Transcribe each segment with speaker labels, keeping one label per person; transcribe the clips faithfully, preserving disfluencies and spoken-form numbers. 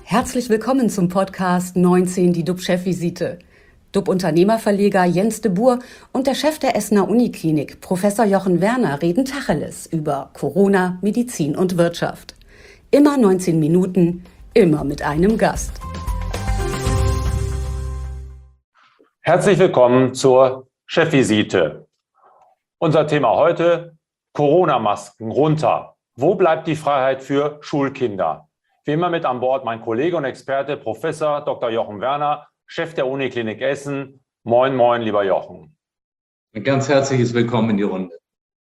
Speaker 1: Herzlich willkommen zum Podcast neunzehn, die D U B-Chefvisite. D U B-Unternehmerverleger Jens de Boer und der Chef der Essener Uniklinik, Professor Jochen Werner, reden Tacheles über Corona, Medizin und Wirtschaft. Immer neunzehn Minuten, immer mit einem Gast.
Speaker 2: Herzlich willkommen zur Chefvisite. Unser Thema heute: Corona-Masken runter. Wo bleibt die Freiheit für Schulkinder? Wie immer mit an Bord mein Kollege und Experte Professor Doktor Jochen Werner, Chef der Uniklinik Essen. Moin, moin, lieber Jochen.
Speaker 3: Ein ganz herzliches Willkommen in die Runde.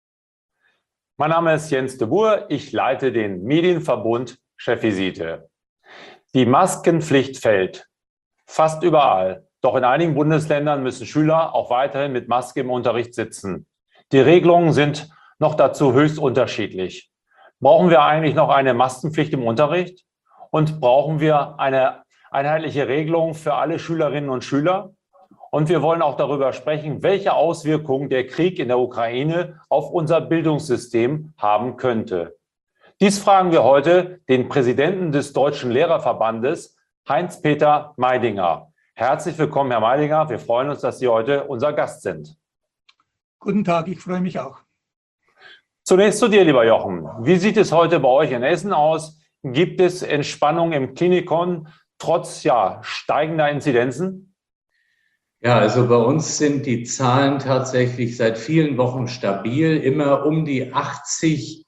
Speaker 2: Mein Name ist Jens de Boer, ich leite den Medienverbund Chefvisite. Die Maskenpflicht fällt fast überall. Doch in einigen Bundesländern müssen Schüler auch weiterhin mit Maske im Unterricht sitzen. Die Regelungen sind noch dazu höchst unterschiedlich. Brauchen wir eigentlich noch eine Maskenpflicht im Unterricht? Und brauchen wir eine einheitliche Regelung für alle Schülerinnen und Schüler? Und wir wollen auch darüber sprechen, welche Auswirkungen der Krieg in der Ukraine auf unser Bildungssystem haben könnte. Dies fragen wir heute den Präsidenten des Deutschen Lehrerverbandes, Heinz-Peter Meidinger. Herzlich willkommen, Herr Meidinger. Wir freuen uns, dass Sie heute unser Gast sind.
Speaker 4: Guten Tag, ich freue mich auch.
Speaker 2: Zunächst zu dir, lieber Jochen. Wie sieht es heute bei euch in Essen aus? Gibt es Entspannung im Klinikon trotz ja, steigender Inzidenzen?
Speaker 3: Ja, also bei uns sind die Zahlen tatsächlich seit vielen Wochen stabil, immer um die achtzig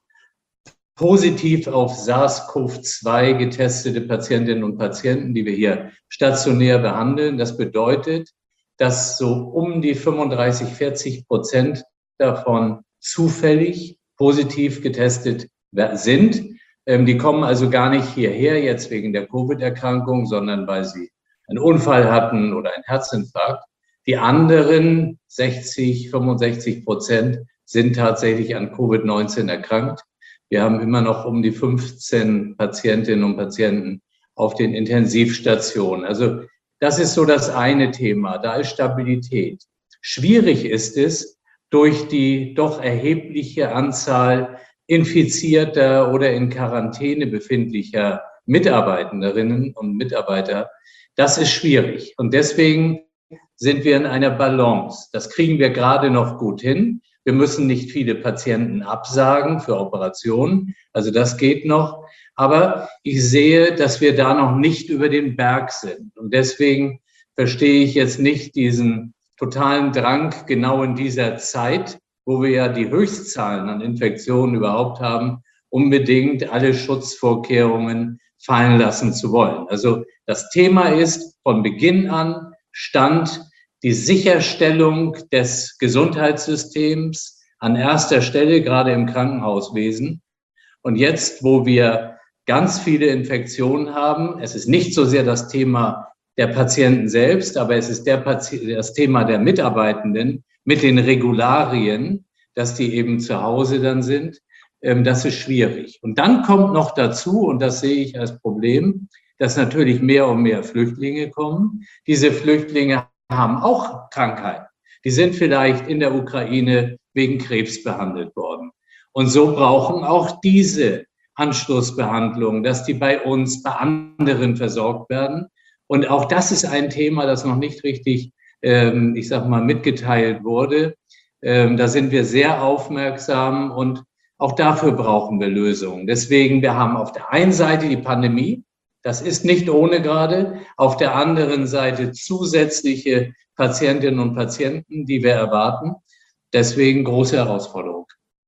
Speaker 3: positiv auf SARS-CoV zwei getestete Patientinnen und Patienten, die wir hier stationär behandeln. Das bedeutet, dass so um die fünfunddreißig, vierzig Prozent davon zufällig positiv getestet sind. Die kommen also gar nicht hierher jetzt wegen der Covid-Erkrankung, sondern weil sie einen Unfall hatten oder einen Herzinfarkt. Die anderen sechzig, fünfundsechzig Prozent sind tatsächlich an Covid neunzehn erkrankt. Wir haben immer noch um die fünfzehn Patientinnen und Patienten auf den Intensivstationen. Also das ist so das eine Thema, da ist Stabilität. Schwierig ist es, durch die doch erhebliche Anzahl infizierter oder in Quarantäne befindlicher Mitarbeiterinnen und Mitarbeiter. Das ist schwierig. Und deswegen sind wir in einer Balance. Das kriegen wir gerade noch gut hin. Wir müssen nicht viele Patienten absagen für Operationen. Also das geht noch. Aber ich sehe, dass wir da noch nicht über den Berg sind. Und deswegen verstehe ich jetzt nicht diesen totalen Drang genau in dieser Zeit, wo wir ja die Höchstzahlen an Infektionen überhaupt haben, unbedingt alle Schutzvorkehrungen fallen lassen zu wollen. Also das Thema ist von Beginn an Stand die Sicherstellung des Gesundheitssystems an erster Stelle, gerade im Krankenhauswesen. Und jetzt, wo wir ganz viele Infektionen haben, es ist nicht so sehr das Thema der Patienten selbst, aber es ist der Pati- das Thema der Mitarbeitenden mit den Regularien, dass die eben zu Hause dann sind. Das ist schwierig. Und dann kommt noch dazu, und das sehe ich als Problem, dass natürlich mehr und mehr Flüchtlinge kommen. Diese Flüchtlinge haben auch Krankheiten. Die sind vielleicht in der Ukraine wegen Krebs behandelt worden. Und so brauchen auch diese Anschlussbehandlungen, dass die bei uns, bei anderen versorgt werden. Und auch das ist ein Thema, das noch nicht richtig, ähm, ich sag mal, mitgeteilt wurde. Ähm, da sind wir sehr aufmerksam und auch dafür brauchen wir Lösungen. Deswegen, wir haben auf der einen Seite die Pandemie, das ist nicht ohne gerade, auf der anderen Seite zusätzliche Patientinnen und Patienten, die wir erwarten. Deswegen große Herausforderung.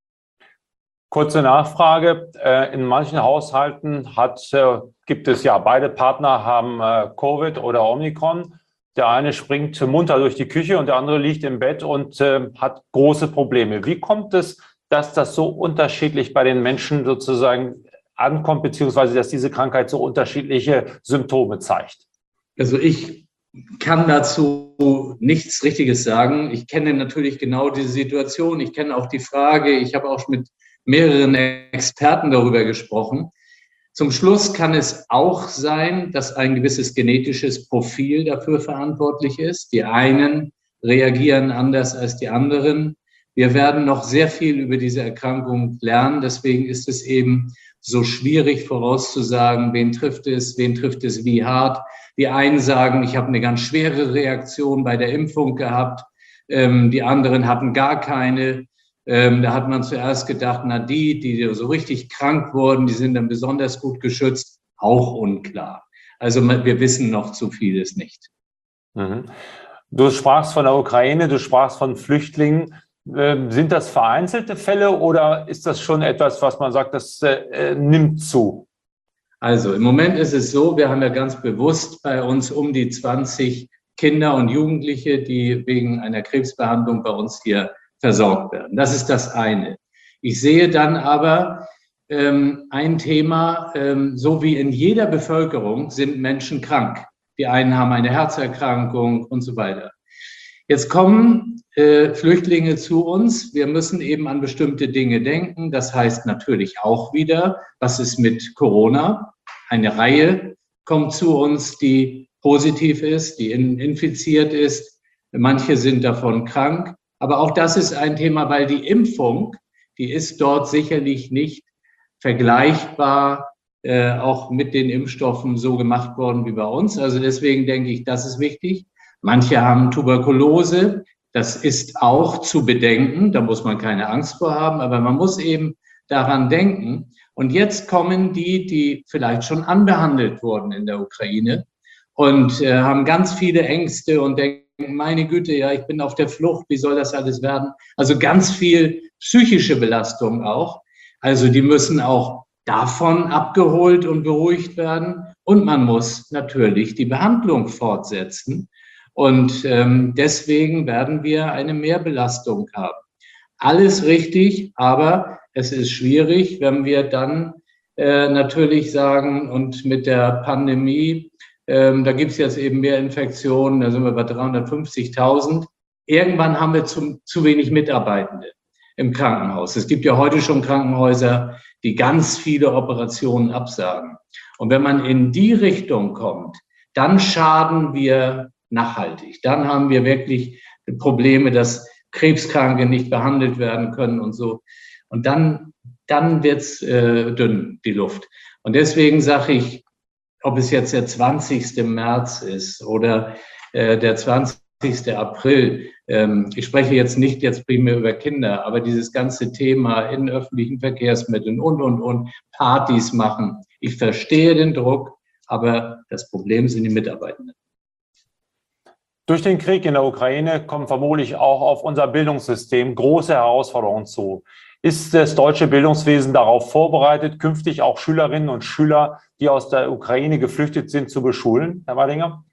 Speaker 2: Kurze Nachfrage. In manchen Haushalten hat, gibt es ja, beide Partner haben Covid oder Omikron. Der eine springt munter durch die Küche und der andere liegt im Bett und hat große Probleme. Wie kommt es, dass das so unterschiedlich bei den Menschen sozusagen ankommt, beziehungsweise dass diese Krankheit so unterschiedliche Symptome zeigt?
Speaker 3: Also ich kann dazu nichts Richtiges sagen. Ich kenne natürlich genau diese Situation. Ich kenne auch die Frage. Ich habe auch mit mehreren Experten darüber gesprochen. Zum Schluss kann es auch sein, dass ein gewisses genetisches Profil dafür verantwortlich ist. Die einen reagieren anders als die anderen. Wir werden noch sehr viel über diese Erkrankung lernen. Deswegen ist es eben so schwierig vorauszusagen, wen trifft es, wen trifft es wie hart. Die einen sagen, ich habe eine ganz schwere Reaktion bei der Impfung gehabt. Ähm, die anderen hatten gar keine. Ähm, da hat man zuerst gedacht, na die, die so richtig krank wurden, die sind dann besonders gut geschützt. Auch unklar. Also wir wissen noch zu vieles nicht.
Speaker 2: Mhm. Du sprachst von der Ukraine, du sprachst von Flüchtlingen. Ähm, sind das vereinzelte Fälle oder ist das schon etwas, was man sagt, das äh, nimmt zu?
Speaker 3: Also im Moment ist es so, wir haben ja ganz bewusst bei uns um die zwanzig Kinder und Jugendliche, die wegen einer Krebsbehandlung bei uns hier versorgt werden. Das ist das eine. Ich sehe dann aber ähm, ein Thema, ähm, so wie in jeder Bevölkerung sind Menschen krank. Die einen haben eine Herzerkrankung und so weiter. Jetzt kommen äh, Flüchtlinge zu uns. Wir müssen eben an bestimmte Dinge denken. Das heißt natürlich auch wieder, was ist mit Corona? Eine Reihe kommt zu uns, die positiv ist, die in, infiziert ist. Manche sind davon krank. Aber auch das ist ein Thema, weil die Impfung, die ist dort sicherlich nicht vergleichbar, äh, auch mit den Impfstoffen so gemacht worden wie bei uns. Also deswegen denke ich, das ist wichtig. Manche haben Tuberkulose, das ist auch zu bedenken, da muss man keine Angst vor haben, aber man muss eben daran denken. Und jetzt kommen die, die vielleicht schon anbehandelt wurden in der Ukraine und äh, haben ganz viele Ängste und denken, meine Güte, ja, ich bin auf der Flucht, wie soll das alles werden? Also ganz viel psychische Belastung auch. Also die müssen auch davon abgeholt und beruhigt werden. Und man muss natürlich die Behandlung fortsetzen. Und ähm, deswegen werden wir eine Mehrbelastung haben. Alles richtig, aber es ist schwierig, wenn wir dann äh, natürlich sagen, und mit der Pandemie, ähm, da gibt es jetzt eben mehr Infektionen, da sind wir bei dreihundertfünfzigtausend. Irgendwann haben wir zu, zu wenig Mitarbeitende im Krankenhaus. Es gibt ja heute schon Krankenhäuser, die ganz viele Operationen absagen. Und wenn man in die Richtung kommt, dann schaden wir nachhaltig. Dann haben wir wirklich Probleme, dass Krebskranke nicht behandelt werden können und so. Und dann, dann wird's äh, dünn, die Luft. Und deswegen sage ich, ob es jetzt der zwanzigste März ist oder äh, der zwanzigste April. Ähm, ich spreche jetzt nicht jetzt primär über Kinder, aber dieses ganze Thema in öffentlichen Verkehrsmitteln und, und, und Partys machen. Ich verstehe den Druck, aber das Problem sind die Mitarbeitenden.
Speaker 2: Durch den Krieg in der Ukraine kommen vermutlich auch auf unser Bildungssystem große Herausforderungen zu. Ist das deutsche Bildungswesen darauf vorbereitet, künftig auch Schülerinnen und Schüler, die aus der Ukraine geflüchtet sind, zu beschulen, Herr Waldinger?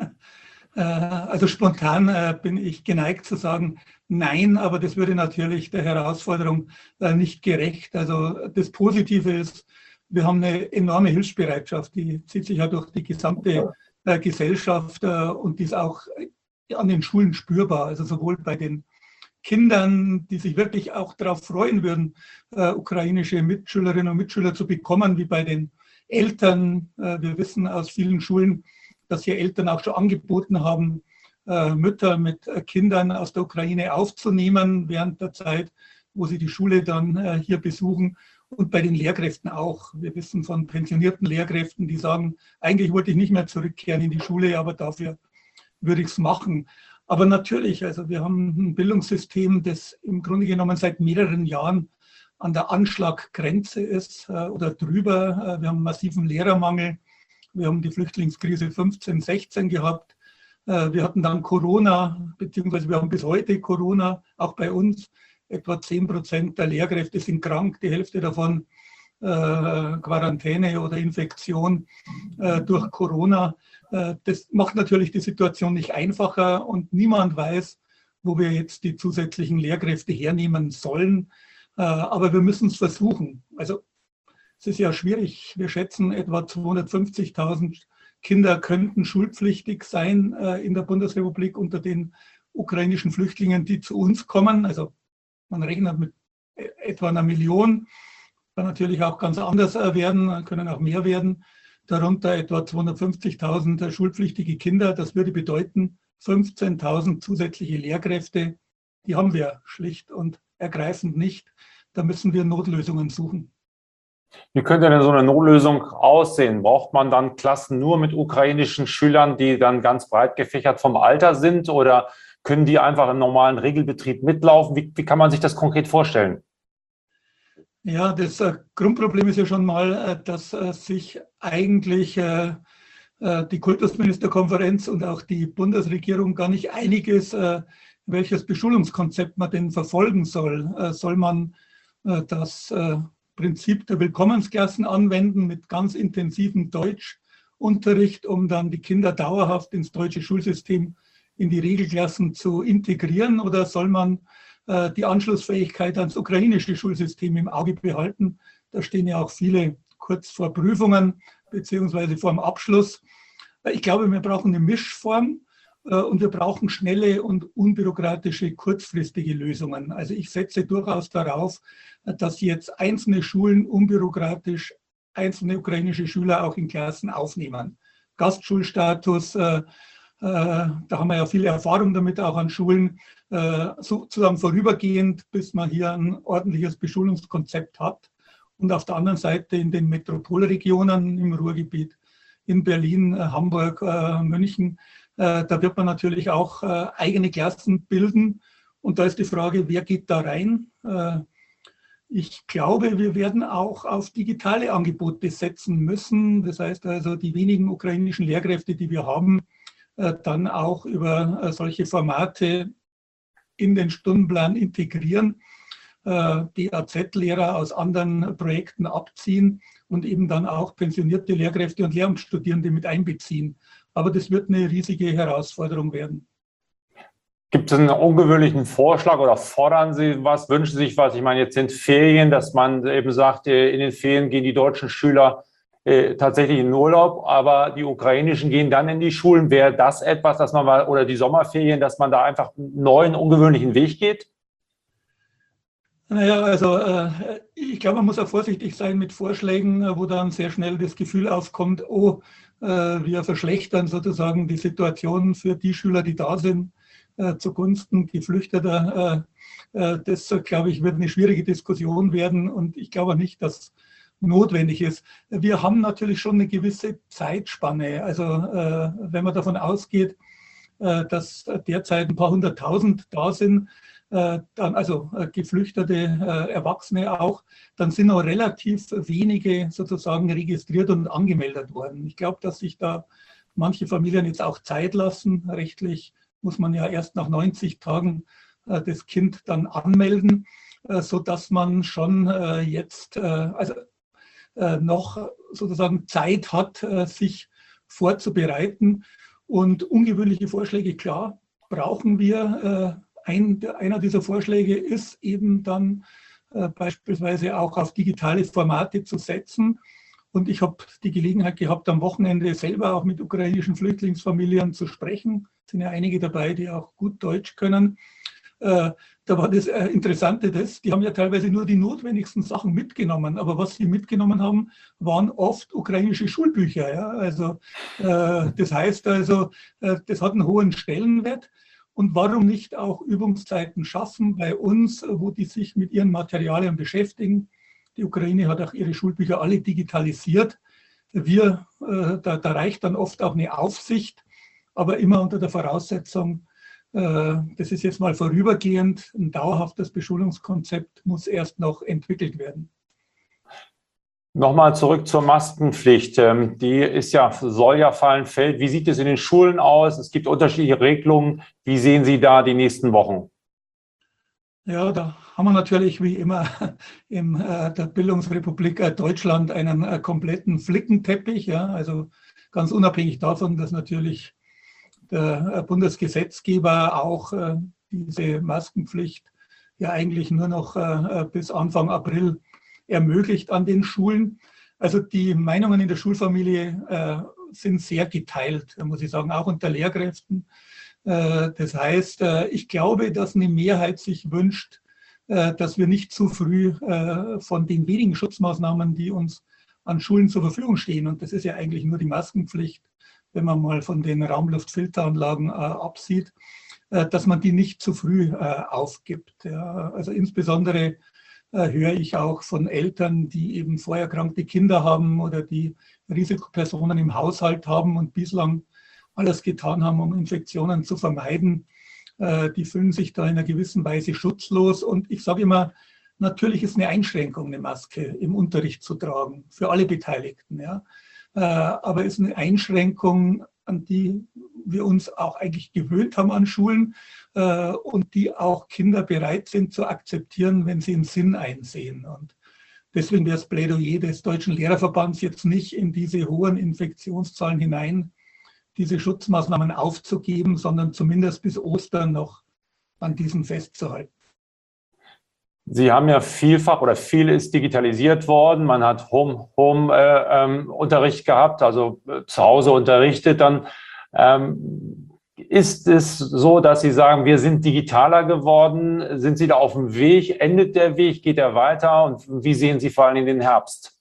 Speaker 4: Also spontan bin ich geneigt zu sagen, nein, aber das würde natürlich der Herausforderung nicht gerecht. Also das Positive ist, wir haben eine enorme Hilfsbereitschaft, die zieht sich ja durch die gesamte Gesellschaft und die ist auch an den Schulen spürbar. Also sowohl bei den Kindern, die sich wirklich auch darauf freuen würden, äh, ukrainische Mitschülerinnen und Mitschüler zu bekommen, wie bei den Eltern. Äh, wir wissen aus vielen Schulen, dass hier Eltern auch schon angeboten haben, äh, Mütter mit äh, Kindern aus der Ukraine aufzunehmen während der Zeit, wo sie die Schule dann äh, hier besuchen. Und bei den Lehrkräften auch. Wir wissen von pensionierten Lehrkräften, die sagen, eigentlich wollte ich nicht mehr zurückkehren in die Schule, aber dafür würde ich es machen. Aber natürlich, also wir haben ein Bildungssystem, das im Grunde genommen seit mehreren Jahren an der Anschlaggrenze ist äh, oder drüber. Äh, wir haben einen massiven Lehrermangel. Wir haben die Flüchtlingskrise fünfzehn, sechzehn gehabt. Äh, wir hatten dann Corona, beziehungsweise wir haben bis heute Corona, auch bei uns. Etwa zehn Prozent der Lehrkräfte sind krank, die Hälfte davon äh, Quarantäne oder Infektion äh, durch Corona. Äh, das macht natürlich die Situation nicht einfacher und niemand weiß, wo wir jetzt die zusätzlichen Lehrkräfte hernehmen sollen. Äh, aber wir müssen es versuchen. Also es ist ja schwierig. Wir schätzen, etwa zweihundertfünfzigtausend Kinder könnten schulpflichtig sein äh, in der Bundesrepublik unter den ukrainischen Flüchtlingen, die zu uns kommen. Also man rechnet mit etwa einer Million, kann natürlich auch ganz anders werden, können auch mehr werden. Darunter etwa zweihundertfünfzigtausend schulpflichtige Kinder. Das würde bedeuten fünfzehntausend zusätzliche Lehrkräfte, die haben wir schlicht und ergreifend nicht. Da müssen wir Notlösungen suchen.
Speaker 2: Wie könnte denn so eine Notlösung aussehen? Braucht man dann Klassen nur mit ukrainischen Schülern, die dann ganz breit gefächert vom Alter sind, oder können die einfach im normalen Regelbetrieb mitlaufen? Wie, wie kann man sich das konkret vorstellen?
Speaker 4: Ja, das äh, Grundproblem ist ja schon mal, äh, dass äh, sich eigentlich äh, äh, die Kultusministerkonferenz und auch die Bundesregierung gar nicht einig ist, äh, welches Beschulungskonzept man denn verfolgen soll. Äh, soll man äh, das äh, Prinzip der Willkommensklassen anwenden mit ganz intensivem Deutschunterricht, um dann die Kinder dauerhaft ins deutsche Schulsystem in die Regelklassen zu integrieren, oder soll man äh, die Anschlussfähigkeit ans ukrainische Schulsystem im Auge behalten? Da stehen ja auch viele kurz vor Prüfungen beziehungsweise vor dem Abschluss. Ich glaube, wir brauchen eine Mischform äh, und wir brauchen schnelle und unbürokratische, kurzfristige Lösungen. Also ich setze durchaus darauf, dass jetzt einzelne Schulen unbürokratisch einzelne ukrainische Schüler auch in Klassen aufnehmen. Gastschulstatus, äh, äh, da haben wir ja viel Erfahrung damit, auch an Schulen, äh, sozusagen vorübergehend, bis man hier ein ordentliches Beschulungskonzept hat. Und auf der anderen Seite in den Metropolregionen im Ruhrgebiet, in Berlin, äh, Hamburg, äh, München, äh, da wird man natürlich auch äh, eigene Klassen bilden. Und da ist die Frage, wer geht da rein? Äh, Ich glaube, wir werden auch auf digitale Angebote setzen müssen. Das heißt also, die wenigen ukrainischen Lehrkräfte, die wir haben, dann auch über solche Formate in den Stundenplan integrieren, B A Z-Lehrer aus anderen Projekten abziehen und eben dann auch pensionierte Lehrkräfte und Lehramtsstudierende mit einbeziehen. Aber das wird eine riesige Herausforderung werden.
Speaker 2: Gibt es einen ungewöhnlichen Vorschlag oder fordern Sie was, wünschen Sie sich was? Ich meine, jetzt sind Ferien, dass man eben sagt, in den Ferien gehen die deutschen Schüler äh, tatsächlich in den Urlaub, aber die ukrainischen gehen dann in die Schulen. Wäre das etwas, dass man mal, oder die Sommerferien, dass man da einfach einen neuen, ungewöhnlichen Weg geht?
Speaker 4: Naja, also äh, ich glaube, man muss auch vorsichtig sein mit Vorschlägen, wo dann sehr schnell das Gefühl aufkommt, oh, äh, wir verschlechtern sozusagen die Situation für die Schüler, die da sind, zugunsten Geflüchteter. Das, glaube ich, wird eine schwierige Diskussion werden und ich glaube nicht, dass notwendig ist. Wir haben natürlich schon eine gewisse Zeitspanne. Also wenn man davon ausgeht, dass derzeit ein paar hunderttausend da sind, dann, also geflüchtete Erwachsene auch, dann sind noch relativ wenige sozusagen registriert und angemeldet worden. Ich glaube, dass sich da manche Familien jetzt auch Zeit lassen, rechtlich muss man ja erst nach neunzig Tagen äh, das Kind dann anmelden, äh, sodass man schon äh, jetzt äh, also, äh, noch sozusagen Zeit hat, äh, sich vorzubereiten. Und ungewöhnliche Vorschläge, klar, brauchen wir. Äh, ein, einer dieser Vorschläge ist eben dann äh, beispielsweise auch auf digitale Formate zu setzen. Und ich habe die Gelegenheit gehabt, am Wochenende selber auch mit ukrainischen Flüchtlingsfamilien zu sprechen. Es sind ja einige dabei, die auch gut Deutsch können. Äh, da war das äh, Interessante, das, die haben ja teilweise nur die notwendigsten Sachen mitgenommen. Aber was sie mitgenommen haben, waren oft ukrainische Schulbücher. Ja? Also, äh, das heißt also, äh, das hat einen hohen Stellenwert. Und warum nicht auch Übungszeiten schaffen bei uns, wo die sich mit ihren Materialien beschäftigen? Die Ukraine hat auch ihre Schulbücher alle digitalisiert. Wir, äh, da, da reicht dann oft auch eine Aufsicht, aber immer unter der Voraussetzung, äh, das ist jetzt mal vorübergehend, ein dauerhaftes Beschulungskonzept muss erst noch entwickelt werden.
Speaker 2: Nochmal zurück zur Maskenpflicht. Die ist ja, soll ja fallen, fällt. Wie sieht es in den Schulen aus? Es gibt unterschiedliche Regelungen. Wie sehen Sie da die nächsten Wochen?
Speaker 4: Ja, da haben wir natürlich wie immer in äh, der Bildungsrepublik äh, Deutschland einen äh, kompletten Flickenteppich. Ja, also ganz unabhängig davon, dass natürlich der äh, Bundesgesetzgeber auch äh, diese Maskenpflicht ja eigentlich nur noch äh, bis Anfang April ermöglicht an den Schulen. Also die Meinungen in der Schulfamilie äh, sind sehr geteilt, muss ich sagen, auch unter Lehrkräften. Das heißt, ich glaube, dass eine Mehrheit sich wünscht, dass wir nicht zu früh von den wenigen Schutzmaßnahmen, die uns an Schulen zur Verfügung stehen, und das ist ja eigentlich nur die Maskenpflicht, wenn man mal von den Raumluftfilteranlagen absieht, dass man die nicht zu früh aufgibt. Ja, also insbesondere höre ich auch von Eltern, die eben vorerkrankte Kinder haben oder die Risikopersonen im Haushalt haben und bislang alles getan haben, um Infektionen zu vermeiden. Die fühlen sich da in einer gewissen Weise schutzlos. Und ich sage immer, natürlich ist eine Einschränkung, eine Maske im Unterricht zu tragen, für alle Beteiligten. Ja. Aber es ist eine Einschränkung, an die wir uns auch eigentlich gewöhnt haben an Schulen und die auch Kinder bereit sind zu akzeptieren, wenn sie einen Sinn einsehen. Und deswegen wäre das Plädoyer des Deutschen Lehrerverbands jetzt nicht in diese hohen Infektionszahlen hinein, diese Schutzmaßnahmen aufzugeben, sondern zumindest bis Ostern noch an diesen festzuhalten.
Speaker 2: Sie haben ja vielfach oder viel ist digitalisiert worden. Man hat Home, Home äh, ähm, Unterricht gehabt, also äh, zu Hause unterrichtet. Dann ähm, ist es so, dass Sie sagen, wir sind digitaler geworden. Sind Sie da auf dem Weg? Endet der Weg? Geht er weiter? Und wie sehen Sie vor allem in den Herbst?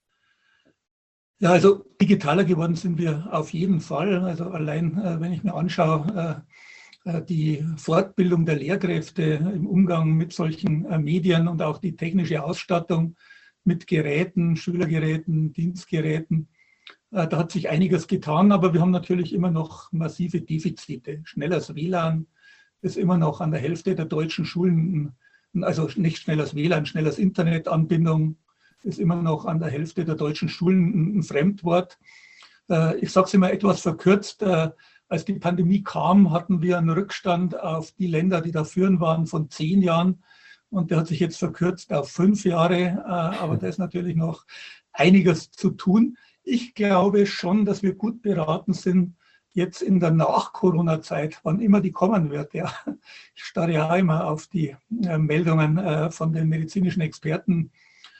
Speaker 4: Ja, also digitaler geworden sind wir auf jeden Fall. Also allein, äh, wenn ich mir anschaue, äh, die Fortbildung der Lehrkräfte im Umgang mit solchen Medien und auch die technische Ausstattung mit Geräten, Schülergeräten, Dienstgeräten. Da hat sich einiges getan, aber wir haben natürlich immer noch massive Defizite. Schnelles W L A N ist immer noch an der Hälfte der deutschen Schulen, also nicht schnelles W L A N, schnelles Internetanbindung ist immer noch an der Hälfte der deutschen Schulen ein Fremdwort. Ich sage es immer etwas verkürzt. Als die Pandemie kam, hatten wir einen Rückstand auf die Länder, die da führend waren, von zehn Jahren. Und der hat sich jetzt verkürzt auf fünf Jahre. Aber da ist natürlich noch einiges zu tun. Ich glaube schon, dass wir gut beraten sind, jetzt in der Nach-Corona-Zeit, wann immer die kommen wird. Ja. Ich starre ja immer auf die Meldungen von den medizinischen Experten,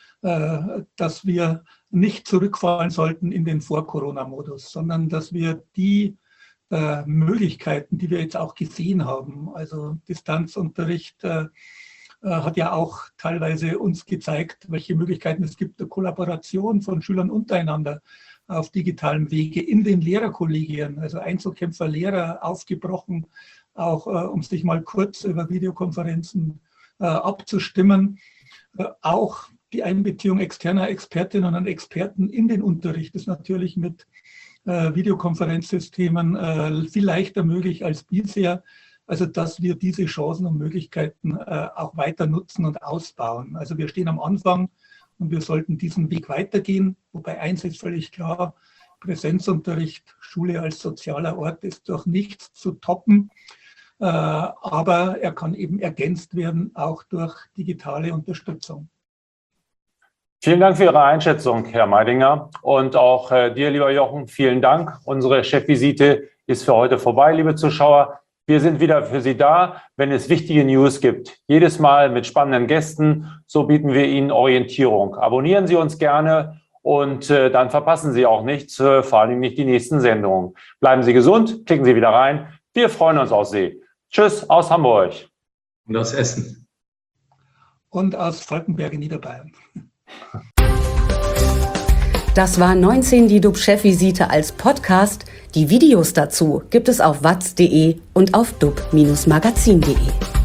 Speaker 4: dass wir nicht zurückfallen sollten in den Vor-Corona-Modus, sondern dass wir die Äh, Möglichkeiten, die wir jetzt auch gesehen haben. Also Distanzunterricht äh, äh, hat ja auch teilweise uns gezeigt, welche Möglichkeiten es gibt der Kollaboration von Schülern untereinander auf digitalem Wege in den Lehrerkollegien, also Einzelkämpfer, Lehrer aufgebrochen, auch äh, um sich mal kurz über Videokonferenzen äh, abzustimmen. Äh, auch die Einbeziehung externer Expertinnen und Experten in den Unterricht ist natürlich mit Videokonferenzsystemen äh, viel leichter möglich als bisher. Also dass wir diese Chancen und Möglichkeiten äh, auch weiter nutzen und ausbauen. Also wir stehen am Anfang und wir sollten diesen Weg weitergehen. Wobei eins ist völlig klar, Präsenzunterricht, Schule als sozialer Ort ist durch nichts zu toppen. Äh, aber er kann eben ergänzt werden, auch durch digitale Unterstützung.
Speaker 2: Vielen Dank für Ihre Einschätzung, Herr Meidinger. Und auch äh, dir, lieber Jochen, vielen Dank. Unsere Chefvisite ist für heute vorbei, liebe Zuschauer. Wir sind wieder für Sie da, wenn es wichtige News gibt. Jedes Mal mit spannenden Gästen. So bieten wir Ihnen Orientierung. Abonnieren Sie uns gerne und äh, dann verpassen Sie auch nichts, äh, vor allem nicht die nächsten Sendungen. Bleiben Sie gesund, klicken Sie wieder rein. Wir freuen uns auf Sie. Tschüss aus Hamburg.
Speaker 3: Und aus Essen.
Speaker 4: Und aus Falkenberg in Niederbayern.
Speaker 1: Das war neunzehn die D U B-Chefvisite als Podcast. Die Videos dazu gibt es auf watz punkt de und auf dub Bindestrich magazin punkt de.